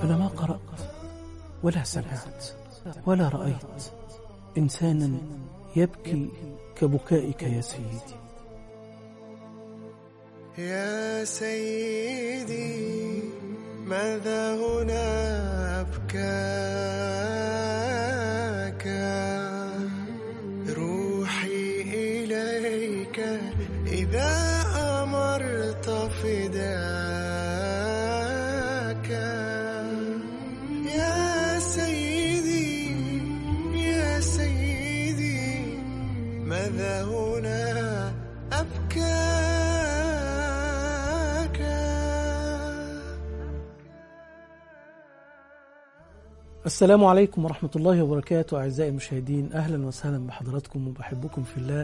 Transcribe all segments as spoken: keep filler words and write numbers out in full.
أنا ما قرأت ولا سمعت ولا رأيت إنسانا يبكي كبكائك يا سيدي. يا سيدي ماذا هنا أبكاك، روحي إليك إذا أمرت فداك. يا سيدي يا سيدي ماذا هنا أبكاك. السلام عليكم ورحمة الله وبركاته. أعزائي المشاهدين، أهلا وسهلا بحضراتكم وبحبكم في الله.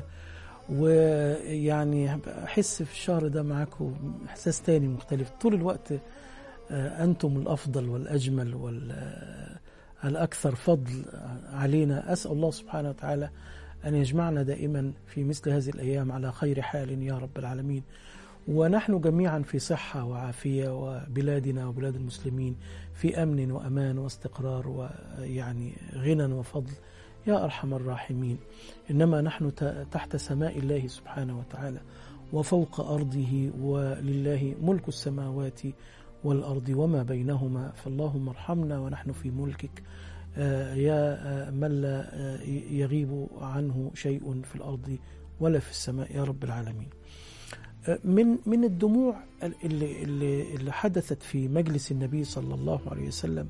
ويعني أحس في الشهر ده معاكم إحساس تاني مختلف. طول الوقت أنتم الأفضل والأجمل والأكثر فضل علينا. أسأل الله سبحانه وتعالى أن يجمعنا دائما في مثل هذه الأيام على خير حال يا رب العالمين، ونحن جميعا في صحة وعافية، وبلادنا وبلاد المسلمين في أمن وأمان واستقرار ويعني غنى وفضل يا أرحم الراحمين. إنما نحن تحت سماء الله سبحانه وتعالى وفوق أرضه، ولله ملك السماوات والأرض وما بينهما، فاللهم ارحمنا ونحن في ملكك يا من لا يغيب عنه شيء في الأرض ولا في السماء يا رب العالمين. من من الدموع اللي اللي اللي حدثت في مجلس النبي صلى الله عليه وسلم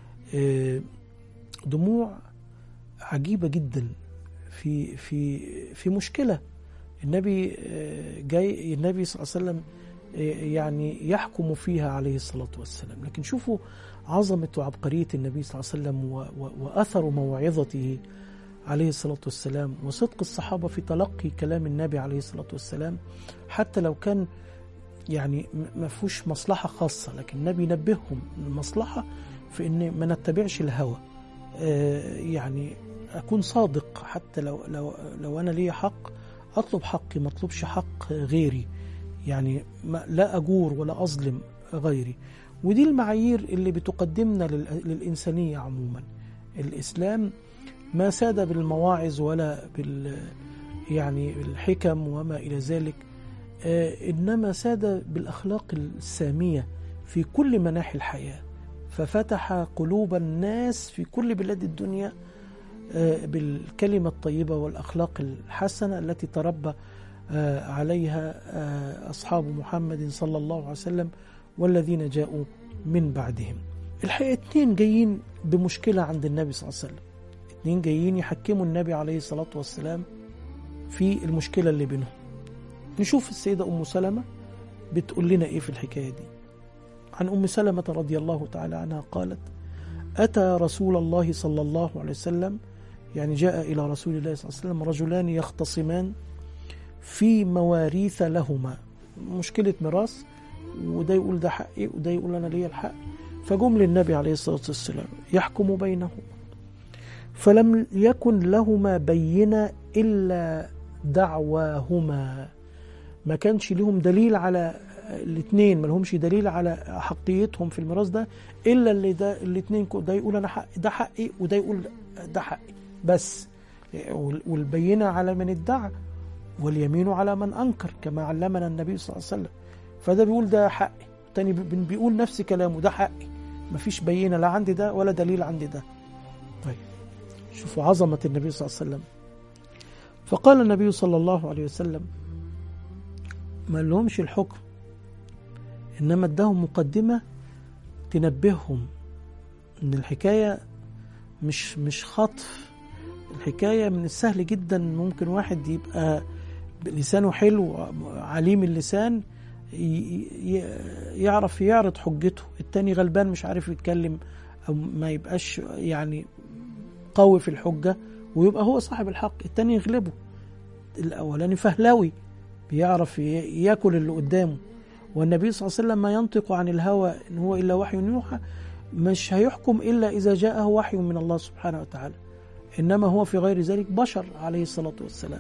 دموع عجيبة جدا في في في مشكلة النبي جاي النبي صلى الله عليه وسلم يعني يحكم فيها عليه الصلاة والسلام. لكن شوفوا عظمة وعبقرية النبي صلى الله عليه وسلم وأثر موعظته عليه الصلاة والسلام، وصدق الصحابة في تلقي كلام النبي عليه الصلاة والسلام، حتى لو كان يعني ما فيهوش مصلحة خاصة، لكن النبي نبههم المصلحة في إن ما نتبعش الهوى. آه يعني أكون صادق، حتى لو لو لو أنا لي حق أطلب حقي، ما أطلبش حق غيري، يعني لا أجور ولا أظلم غيري. ودي المعايير اللي بتقدمنا للإنسانية عموما. الإسلام ما ساد بالمواعظ ولا بال يعني بالحكم وما إلى ذلك، آه إنما ساد بالأخلاق السامية في كل مناحي الحياة، ففتح قلوب الناس في كل بلاد الدنيا آه بالكلمة الطيبة والأخلاق الحسنة التي تربى آه عليها آه أصحاب محمد صلى الله عليه وسلم والذين جاءوا من بعدهم. الحقيقة اتنين جايين بمشكلة عند النبي صلى الله عليه وسلم، اتنين جايين يحكموا النبي عليه الصلاة والسلام في المشكلة اللي بينهم. نشوف السيدة أم سلمة بتقول لنا إيه في الحكاية دي. عن أم سلمة رضي الله تعالى عنها قالت: أتى رسول الله صلى الله عليه وسلم، يعني جاء إلى رسول الله صلى الله عليه وسلم رجلان يختصمان في مواريث لهما، مشكلة ميراث، وده يقول ده حقي وده يقول أنا لي الحق. فجم للنبي عليه الصلاة والسلام يحكم بينهم، فلم يكن لهما بينة إلا دعواهما. ما كانش لهم دليل على الاثنين، ما لهمش دليل على حقيتهم في الميراث ده إلا اللي ده الاثنين، ده يقول أنا حق ده حقي وده يقول ده حقي بس. والبينة على من ادعى واليمين على من أنكر كما علمنا النبي صلى الله عليه وسلم. فده بيقول ده حقي، الثاني بيقول نفس كلامه ده حقي، ما فيش بينة لا عندي ده ولا دليل عندي ده. طيب شوفوا عظمة النبي صلى الله عليه وسلم. فقال النبي صلى الله عليه وسلم ما لهمش الحكم، إنما اداهم مقدمة تنبههم إن الحكاية مش مش خطف. الحكاية من السهل جدا ممكن واحد يبقى لسانه حلو عليم اللسان يعرف يعرض حجته، التاني غلبان مش عارف يتكلم أو ما يبقاش يعني قوي في الحجة ويبقى هو صاحب الحق، التاني يغلبه. الأولاني فهلاوي بيعرف يأكل اللي قدامه. والنبي صلى الله عليه وسلم ما ينطق عن الهوى إن هو إلا وحي يوحى، مش هيحكم إلا إذا جاءه وحي من الله سبحانه وتعالى، إنما هو في غير ذلك بشر عليه الصلاة والسلام.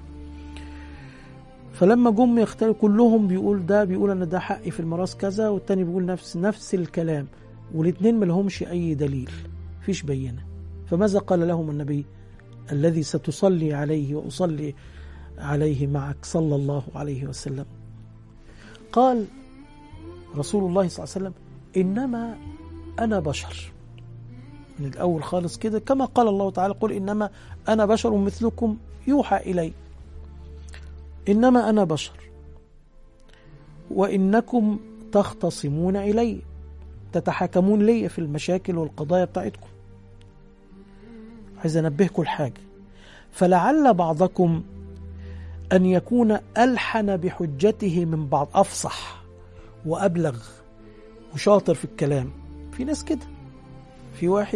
فلما جم يختلف كلهم بيقول ده بيقول أن ده حقي في الميراث كذا، والتاني بيقول نفس نفس الكلام، والاثنين ما لهمش أي دليل، فيش بينة. فماذا قال لهم النبي الذي ستصلي عليه وأصلي عليه معك صلى الله عليه وسلم؟ قال رسول الله صلى الله عليه وسلم: إنما أنا بشر. من الأول خالص كده كما قال الله تعالى: قل إنما أنا بشر مثلكم يوحى إلي. إنما أنا بشر وإنكم تختصمون إلي، تتحاكمون لي في المشاكل والقضايا بتاعتكم. عايز أنبهكم الحاجة: فلعل بعضكم أن يكون ألحن بحجته من بعض، أفصح وأبلغ وشاطر في الكلام. في ناس كده، في واحد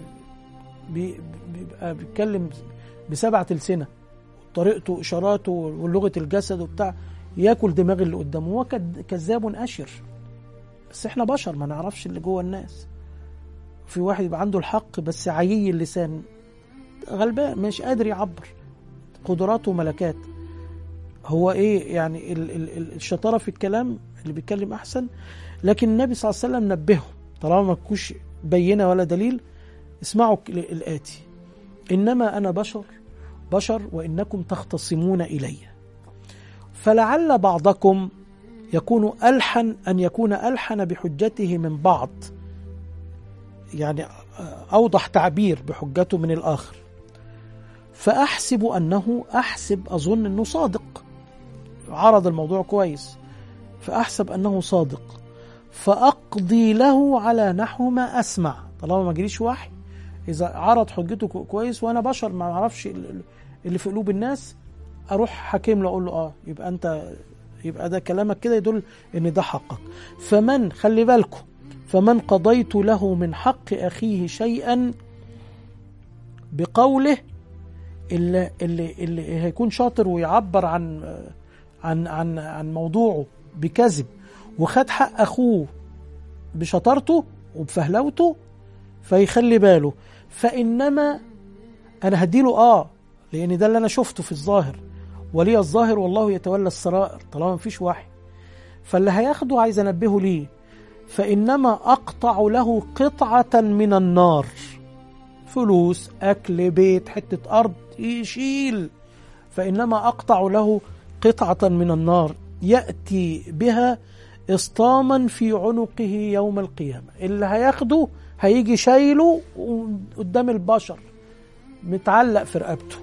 بيبقى بيتكلم بسبعة ألسنة، طريقته إشاراته ولغة الجسد وبتاع ياكل دماغ اللي قدامه، هو كذاب أشر. بس احنا بشر ما نعرفش اللي جوه الناس. في واحد يبقى عنده الحق بس عيي اللسان، غلبان مش قادر يعبر، قدراته وملكات. هو ايه يعني ال ال ال الشطارة في الكلام اللي بيتكلم احسن. لكن النبي صلى الله عليه وسلم نبهه طالما ما تكونش بينة ولا دليل. اسمعوا الآتي: إنما أنا بشر بشر وإنكم تختصمون إلي، فلعل بعضكم يكون ألحن أن يكون ألحن بحجته من بعض، يعني أوضح تعبير بحجته من الآخر، فأحسب أنه أحسب أظن أنه صادق، عرض الموضوع كويس، فأحسب أنه صادق، فأقضي له على نحو ما أسمع. طالما ما جريش وحي، إذا عرض حجته كويس وأنا بشر ما أعرفش اللي في قلوب الناس، أروح حكيم له أقول له آه يبقى أنت يبقى ده كلامك كده يدل إن ده حقك. فمن خلي بالكم فمن قضيت له من حق أخيه شيئا بقوله، اللي, اللي, اللي هيكون شاطر ويعبر عن عن عن عن موضوعه بكذب وخد حق أخوه بشطارته وبفهلوته، فيخلي باله. فإنما أنا هديله آه لأن ده اللي أنا شفته في الظاهر، ولي الظاهر والله يتولى السرائر، طالما مفيش وحي. فاللي هياخده عايز أنبهه ليه: فإنما أقطع له قطعة من النار، فلوس، أكل، بيت، حتة أرض يشيل. فإنما أقطع له قطعة من النار يأتي بها إسطاما في عنقه يوم القيامة. اللي هياخده هيجي شايله قدام البشر متعلق في رقبته.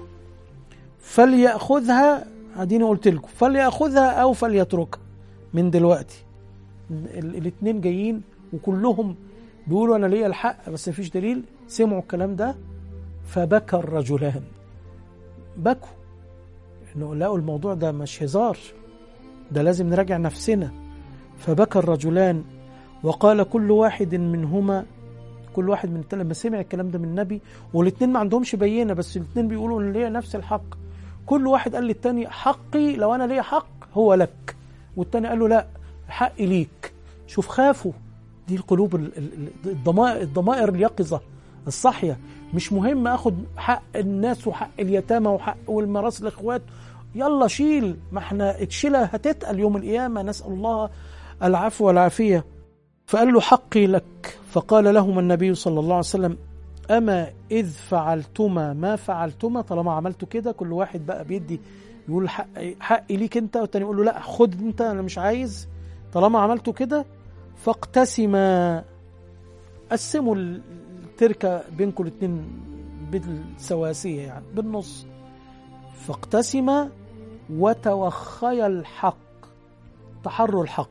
فليأخذها، اديني قلت لكم فليأخذها أو فليتركها من دلوقتي. الاثنين جايين وكلهم بيقولوا أنا ليا الحق بس مفيش دليل. سمعوا الكلام ده فبكى الرجلان، بكوا إنه لقوا الموضوع ده مش هزار، ده لازم نراجع نفسنا. فبكى الرجلان وقال كل واحد منهما، كل واحد من الثلاثة لما سمع الكلام ده من النبي، والاثنين ما عندهمش بينة بس الاثنين بيقولوا ان ليا نفس الحق، كل واحد قال للتاني حقي لو انا ليا حق هو لك، والتاني قال له لا حقي ليك. شوف خافوا، دي القلوب الضمائر الضمائر اليقظة الصحية. مش مهم اخد حق الناس وحق اليتامى وحق والميراث الاخوات، يلا شيل، ما احنا اتشيلها هتتقل يوم القيامة، نسأل الله العفو والعافية. فقال له حقي لك. فقال لهم النبي صلى الله عليه وسلم: أما إذ فعلتما ما فعلتما، طالما عملتوا كده كل واحد بقى بيدي يقول حقي, حقي ليك انت، والتاني يقول له لا خد انت انا مش عايز، طالما عملتوا كده فاقتسما، قسموا التركة بينكم الاثنين بالسواسية يعني بالنص. فاقتسما وتوخيا الحق، تحروا الحق،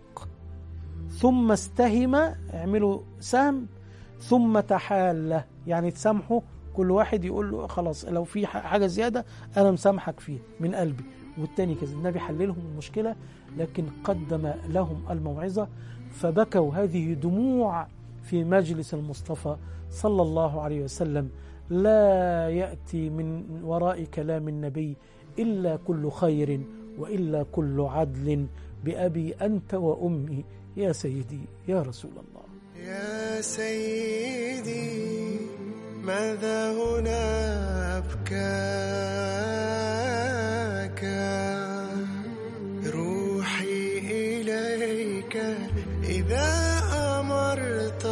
ثم استهما، اعملوا سهم، ثم تحال يعني تسامحوا، كل واحد يقول له خلاص لو في حاجة زيادة أنا مسامحك فيه من قلبي، والتاني كذا. النبي حللهم المشكلة لكن قدم لهم الموعظة، فبكوا. هذه دموع في مجلس المصطفى صلى الله عليه وسلم، لا يأتي من وراء كلام النبي إلا كل خير وإلا كل عدل، بأبي أنت وأمي يا سيدي يا رسول الله. يا سيدي ماذا هنا أبكاك، روحي إليك إذا أمر اخترت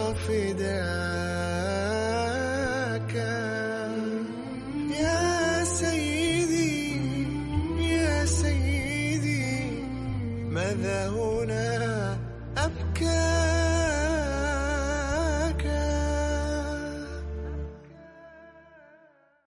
فداك يا سيدي يا سيدي. ماذا هنا أبكى